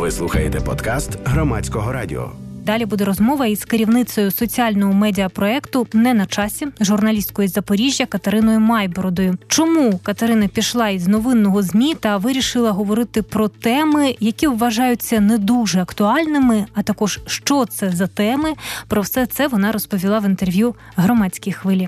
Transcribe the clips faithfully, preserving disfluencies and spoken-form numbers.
Ви слухаєте подкаст Громадського радіо. Далі буде розмова із керівницею соціального медіапроекту «Не на часі», журналісткою з Запоріжжя Катериною Майбородою. Чому Катерина пішла із новинного ЗМІ та вирішила говорити про теми, які вважаються не дуже актуальними, а також що це за теми? Про все це вона розповіла в інтерв'ю «Громадській хвилі».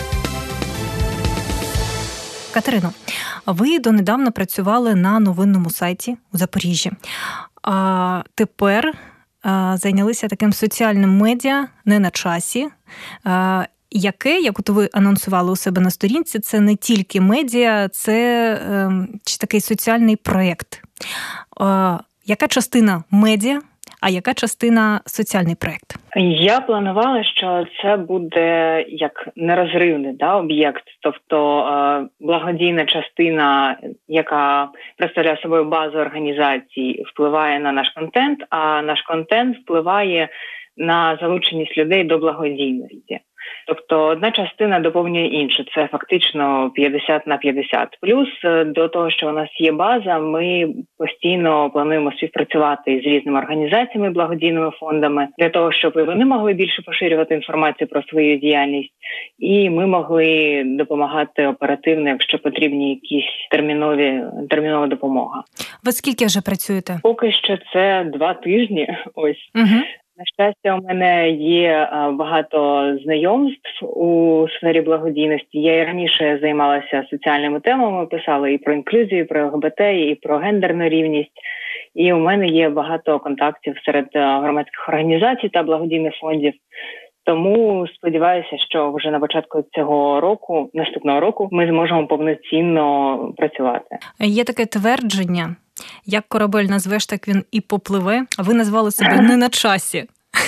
Катерино, ви донедавна працювали на новинному сайті у Запоріжжі. А тепер зайнялися таким соціальним медіа «Не на часі», яке, як от ви анонсували у себе на сторінці, це не тільки медіа, це чи такий соціальний проєкт. Яка частина медіа, а яка частина соціальний проєкт? Я планувала, що це буде як нерозривний да, об'єкт, тобто е, благодійна частина, яка представляє собою базу організацій, впливає на наш контент, а наш контент впливає на залученість людей до благодійності. Тобто одна частина доповнює іншу. Це фактично п'ятдесят на п'ятдесят. Плюс до того, що у нас є база, ми постійно плануємо співпрацювати з різними організаціями, благодійними фондами, для того, щоб вони могли більше поширювати інформацію про свою діяльність, і ми могли допомагати оперативно, якщо потрібні якісь термінові, термінова допомога. Ви скільки вже працюєте? Поки що це два тижні. Ось. Угу. На щастя, у мене є багато знайомств у сфері благодійності. Я і раніше займалася соціальними темами, писала і про інклюзію, і про ЛГБТ, і про гендерну рівність. І у мене є багато контактів серед громадських організацій та благодійних фондів. Тому сподіваюся, що вже на початку цього року, наступного року, ми зможемо повноцінно працювати. Є таке твердження: як корабель назвеш, так він і попливе. А ви назвали себе «Не на часі».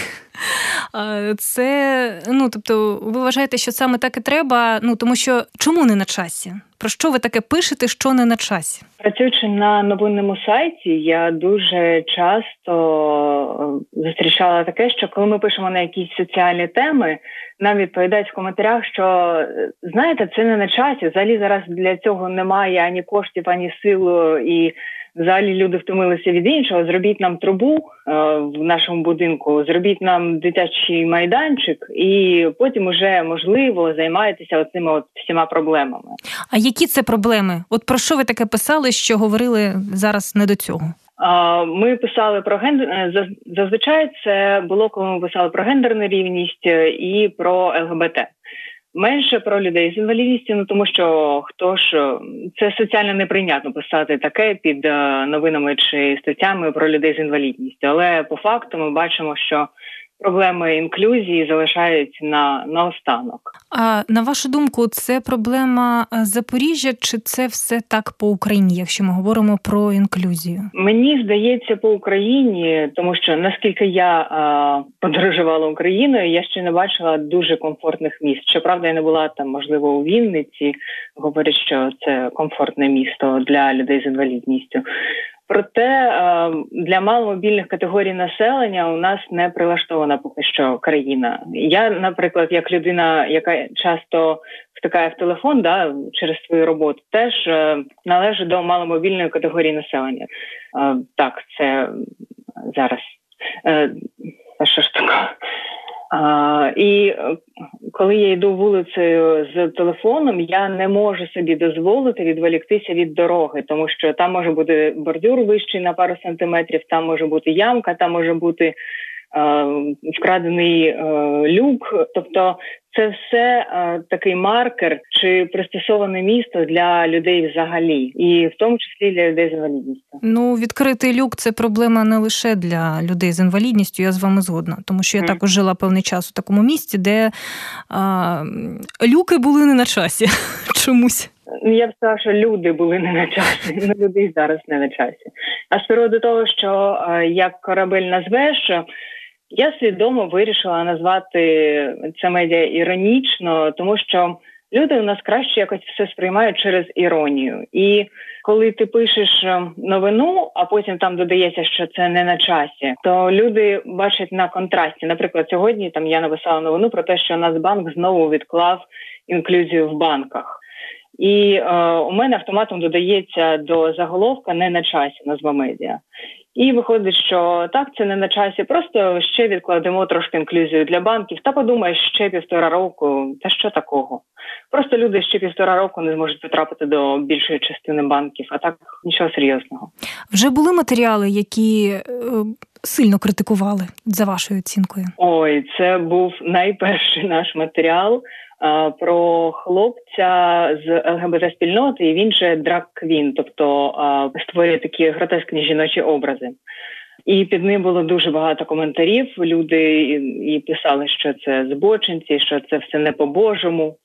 Це, ну, тобто, ви вважаєте, що саме так і треба, ну, тому що чому не на часі? Про що ви таке пишете, що не на часі? Працюючи на новинному сайті, я дуже часто зустрічала таке, що коли ми пишемо на якісь соціальні теми, нам відповідають в коментарях, що, знаєте, це не на часі, взагалі зараз для цього немає ані коштів, ані сил, і взагалі люди втомилися від іншого. Зробіть нам трубу е, в нашому будинку, зробіть нам дитячий майданчик, і потім уже, можливо, займаєтеся оцими от всіма проблемами. А які це проблеми? От про що ви таке писали, що говорили зараз не до цього? Ми писали про гендер... Зазвичай це було, коли ми писали про гендерну рівність і про ЛГБТ. Менше про людей з інвалідністю, ну тому що хто ж, це соціально неприйнятно писати таке під новинами чи статтями про людей з інвалідністю. Але по факту ми бачимо, що проблеми інклюзії залишаються на, на останок. А на вашу думку, це проблема Запоріжжя, чи це все так по Україні, якщо ми говоримо про інклюзію? Мені здається, по Україні, тому що наскільки я а, подорожувала Україною, я ще не бачила дуже комфортних міст. Щоправда, я не була там, можливо, у Вінниці. Говорять, що це комфортне місто для людей з інвалідністю. Проте для маломобільних категорій населення у нас не прилаштована поки що країна. Я, наприклад, як людина, яка часто втикає в телефон, да, через свою роботу, теж належу до маломобільної категорії населення. Так, це зараз. А що ж таке? А, і коли я йду вулицею з телефоном, я не можу собі дозволити відволіктися від дороги, тому що там може бути бордюр вищий на пару сантиметрів, там може бути ямка, там може бути е, вкрадений е, люк. Тобто це все е, такий маркер чи пристосоване місто для людей взагалі, і в тому числі для людей з інвалідністю. Ну, відкритий люк – це проблема не лише для людей з інвалідністю, я з вами згодна. Тому що я mm. також жила певний час у такому місці, де а, люки були не на часі чомусь. Я б сказала, що люди були не на часі, але людей зараз не на часі. А з приводу того, що як корабель назвеш, я свідомо вирішила назвати це медіа іронічно, тому що люди у нас краще якось все сприймають через іронію. І коли ти пишеш новину, а потім там додається, що це не на часі, то люди бачать на контрасті. Наприклад, сьогодні там я написала новину про те, що Нацбанк знову відклав інклюзію в банках. І е, у мене автоматом додається до заголовка «Не на часі» назва медіа. І виходить, що так, це не на часі, просто ще відкладемо трошки інклюзію для банків, та подумай, ще півтора року, та що такого? Просто люди ще півтора року не зможуть потрапити до більшої частини банків, а так нічого серйозного. Вже були матеріали, які е, сильно критикували, за вашою оцінкою? Ой, це був найперший наш матеріал а, про хлопця з ЛГБТ-спільноти, і він же драг-квін, тобто а, створює такі гротескні жіночі образи. І під ним було дуже багато коментарів. Люди і, і писали, що це збочинці, що це все не по-божому.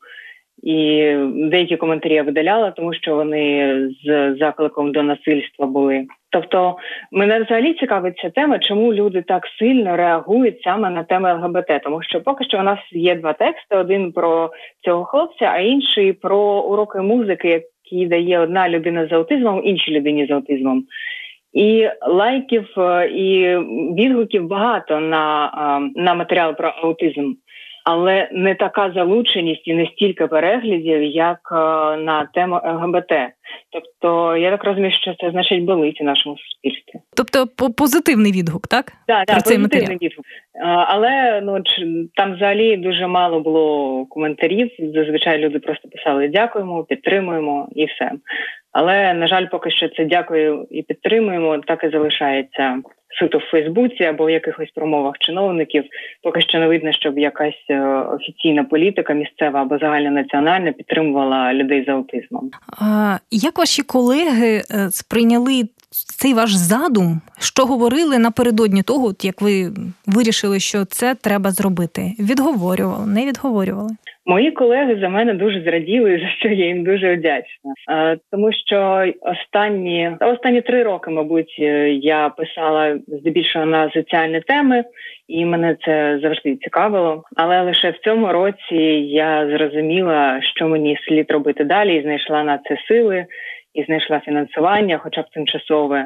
І деякі коментарі я видаляла, тому що вони з закликом до насильства були. Тобто мене взагалі цікавить ця тема, чому люди так сильно реагують саме на теми ЛГБТ. Тому що поки що у нас є два тексти, один про цього хлопця, а інший про уроки музики, які дає одна людина з аутизмом іншій людині з аутизмом. І лайків, і відгуків багато на, на матеріал про аутизм. Але не така залученість і не стільки переглядів, як на тему ЛГБТ. Тобто, я так розумію, що це значить болить у нашому суспільстві. Тобто позитивний відгук, так? Так, так, позитивний матеріал. Відгук. Але ну, там взагалі дуже мало було коментарів. Зазвичай люди просто писали «дякуємо», «підтримуємо» і все. Але, на жаль, поки що це «дякую» і «підтримуємо» так і залишається суто в Фейсбуці або в якихось промовах чиновників. Поки що не видно, щоб якась офіційна політика місцева або загальнонаціональна підтримувала людей з аутизмом. А як ваші колеги сприйняли цей ваш задум, що говорили напередодні того, от як ви вирішили, що це треба зробити? Відговорювали, не відговорювали? Мої колеги за мене дуже зраділи, за що я їм дуже вдячна. Тому що останні, останні три роки, мабуть, я писала здебільшого на соціальні теми, і мене це завжди цікавило. Але лише в цьому році я зрозуміла, що мені слід робити далі, і знайшла на це сили, і знайшла фінансування, хоча б тимчасове,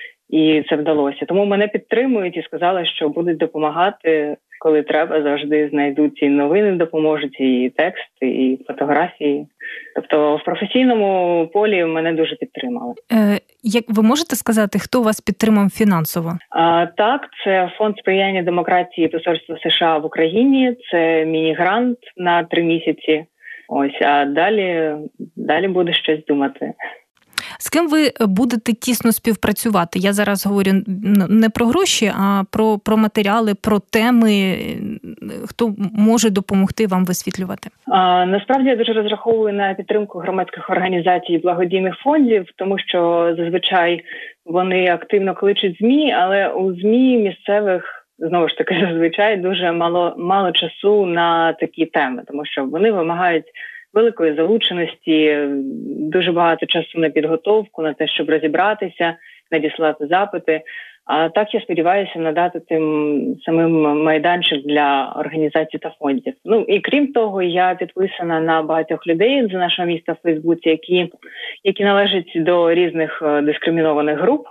і це вдалося. Тому мене підтримують і сказали, що будуть допомагати, коли треба, завжди знайдуть і новини, допоможуть, і тексти, і фотографії. Тобто в професійному полі мене дуже підтримали. Е, як ви можете сказати, хто вас підтримав фінансово? А, так, це Фонд сприяння демократії Посольства США в Україні, це міні-грант на три місяці. Ось, а далі, далі буду щось думати. З ким ви будете тісно співпрацювати? Я зараз говорю не про гроші, а про, про матеріали, про теми, хто може допомогти вам висвітлювати? А, насправді я дуже розраховую на підтримку громадських організацій і благодійних фондів, тому що зазвичай вони активно кличуть ЗМІ, але у ЗМІ місцевих знову ж таки зазвичай дуже мало, мало часу на такі теми, тому що вони вимагають великої залученості, дуже багато часу на підготовку, на те, щоб розібратися, надіслати запити. А так я сподіваюся надати тим самим майданчик для організацій та фондів. Ну і крім того, я підписана на багатьох людей з нашого міста в Фейсбуці, які, які належать до різних дискримінованих груп.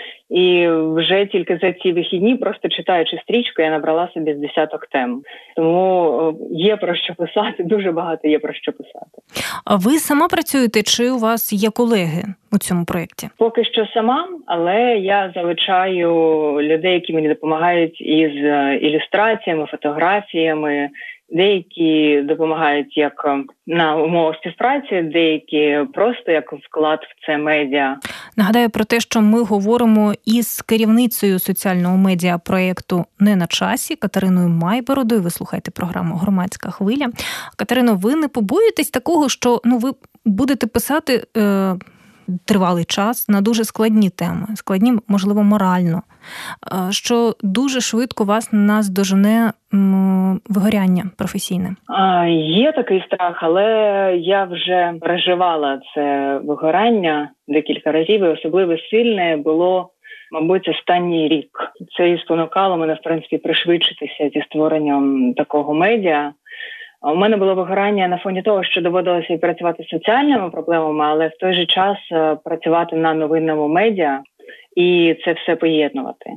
І вже тільки за ці вихідні, просто читаючи стрічку, я набрала собі з десяток тем. Тому є про що писати, дуже багато є про що писати. А ви сама працюєте, чи у вас є колеги у цьому проєкті? Поки що сама, але я залучаю людей, які мені допомагають із ілюстраціями, фотографіями. Деякі допомагають як на умовах співпраці, деякі просто як вклад в це медіа. Нагадаю про те, що ми говоримо із керівницею соціального медіа проєкту «Не на часі» Катериною Майбородою. Ви слухаєте програму «Громадська хвиля». Катерино, ви не побоюєтесь такого, що ну ви будете писати е, тривалий час на дуже складні теми, складні, можливо, морально, е, що дуже швидко вас наздожене м, вигоряння професійне? А, є такий страх, але я вже переживала це вигорання декілька разів, і особливо сильне було, мабуть, останній рік. Це і спонукало мене, в принципі, пришвидшитися зі створенням такого медіа. У мене було вигорання на фоні того, що доводилося і працювати з соціальними проблемами, але в той же час працювати на новинному медіа і це все поєднувати.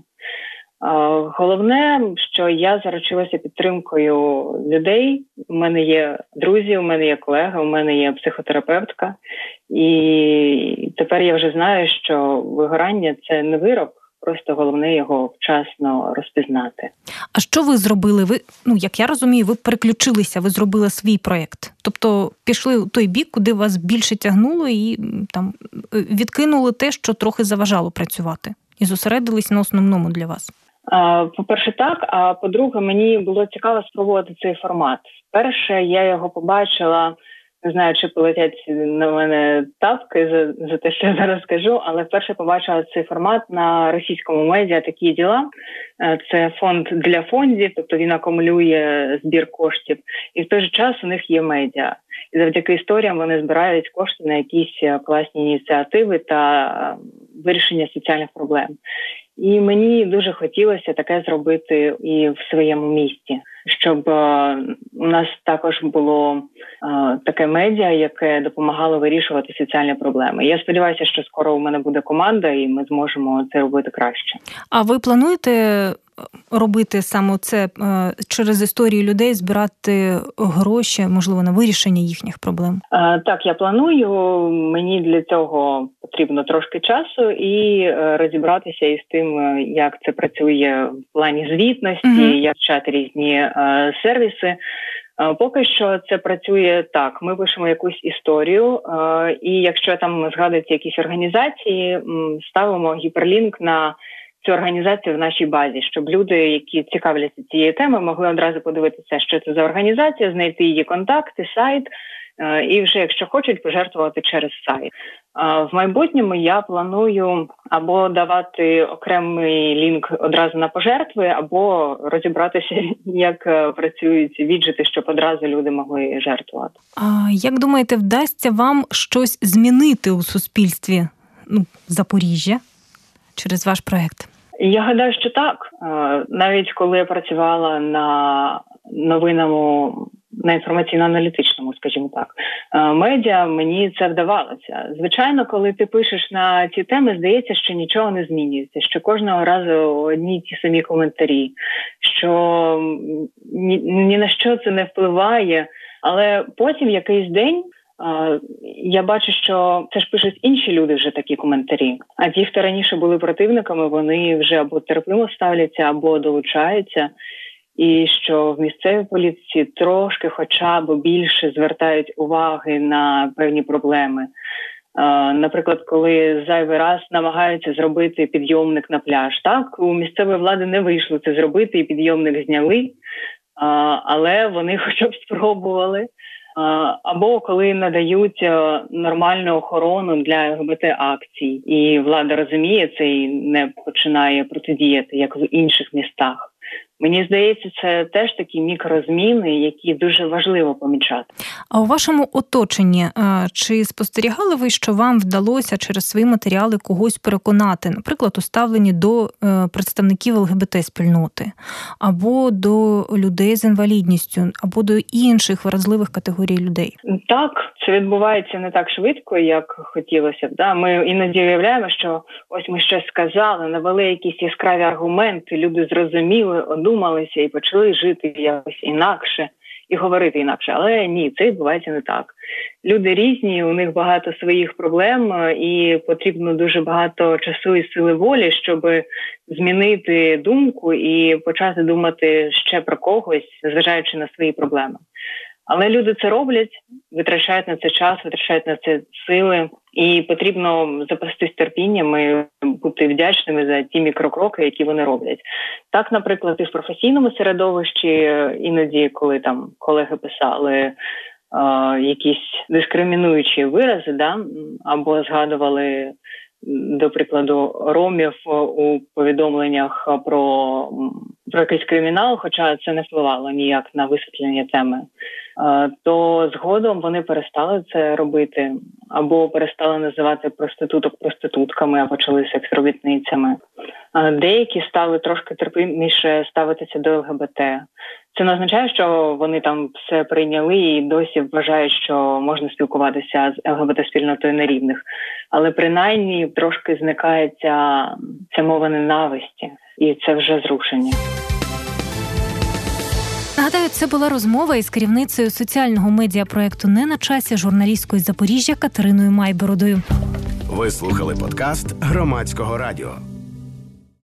Головне, що я заручилася підтримкою людей. У мене є друзі, у мене є колеги, у мене є психотерапевтка. І тепер я вже знаю, що вигорання – це не вирок, просто головне його вчасно розпізнати. А що ви зробили? Ви, ну, як я розумію, ви переключилися, ви зробили свій проєкт. Тобто пішли у той бік, куди вас більше тягнуло і там відкинули те, що трохи заважало працювати. І зосередились на основному для вас. По-перше, так. А по-друге, мені було цікаво спробувати цей формат. Перше, я його побачила, не знаю, чи полетять на мене тапки за, за те, що я зараз скажу, але вперше побачила цей формат на російському медіа «Такі діла». Це фонд для фондів, тобто він акумулює збір коштів. І в той же час у них є медіа. І завдяки історіям вони збирають кошти на якісь класні ініціативи та вирішення соціальних проблем. І мені дуже хотілося таке зробити і в своєму місті, щоб у нас також було таке медіа, яке допомагало вирішувати соціальні проблеми. Я сподіваюся, що скоро у мене буде команда, і ми зможемо це робити краще. А ви плануєте робити саме це через історії людей, збирати гроші, можливо, на вирішення їхніх проблем? Так, я планую. Мені для цього потрібно трошки часу і розібратися із тим, як це працює в плані звітності, mm-hmm. як вчати різні сервіси. Поки що це працює так. Ми пишемо якусь історію, і якщо там згадуються якісь організації, ставимо гіперлінк на цю організацію в нашій базі, щоб люди, які цікавляться цією темою, могли одразу подивитися, що це за організація, знайти її контакти, сайт, і вже, якщо хочуть, пожертвувати через сайт. В майбутньому я планую або давати окремий лінк одразу на пожертви, або розібратися, як працюють віджити, щоб одразу люди могли жертвувати. А як думаєте, вдасться вам щось змінити у суспільстві, ну, Запоріжжя через ваш проєкт? Я гадаю, що так. Навіть коли я працювала на новинному, на інформаційно-аналітичному, скажімо так, медіа, мені це вдавалося. Звичайно, коли ти пишеш на ці теми, здається, що нічого не змінюється, що кожного разу одні й ті самі коментарі, що ні, ні на що це не впливає, але потім якийсь день я бачу, що це ж пишуть інші люди вже такі коментарі. А ті, хто раніше були противниками, вони вже або терпимо ставляться, або долучаються. І що в місцевій політиці трошки хоча б більше звертають уваги на певні проблеми. Наприклад, коли зайвий раз намагаються зробити підйомник на пляж. Так, у місцевої влади не вийшло це зробити, і підйомник зняли, але вони хоча б спробували. Або коли надають нормальну охорону для ЛГБТ-акцій, і влада розуміє це і не починає протидіяти, як в інших містах. Мені здається, це теж такі мікрозміни, які дуже важливо помічати. А у вашому оточенні, чи спостерігали ви, що вам вдалося через свої матеріали когось переконати, наприклад, у ставленні до представників ЛГБТ-спільноти, або до людей з інвалідністю, або до інших вразливих категорій людей? Так, це відбувається не так швидко, як хотілося б. Да? Ми іноді уявляємо, що ось ми щось сказали, навели якісь яскраві аргументи, люди зрозуміли, одумалися і почали жити якось інакше і говорити інакше. Але ні, це відбувається не так. Люди різні, у них багато своїх проблем, і потрібно дуже багато часу і сили волі, щоб змінити думку і почати думати ще про когось, зважаючи на свої проблеми. Але люди це роблять, витрачають на це час, витрачають на це сили, і потрібно запастись терпінням і бути вдячними за ті мікрокроки, які вони роблять. Так, наприклад, і в професійному середовищі іноді, коли там колеги писали е, якісь дискримінуючі вирази, да, або згадували, до прикладу, ромів у повідомленнях про, про якийсь кримінал, хоча це не впливало ніяк на висвітлення теми, то згодом вони перестали це робити, або перестали називати проституток проститутками, а почали секс-робітницями. Деякі стали трошки терпіміше ставитися до ЛГБТ. Це не означає, що вони там все прийняли і досі вважають, що можна спілкуватися з ЛГБТ-спільнотою на рівних. Але принаймні трошки зникає ця, ця мова ненависті, і це вже зрушення. Нагадаю, це була розмова із керівницею соціального медіапроєкту «Не на часі» журналісткою з Запоріжжя Катериною Майбородою. Ви слухали подкаст Громадського радіо.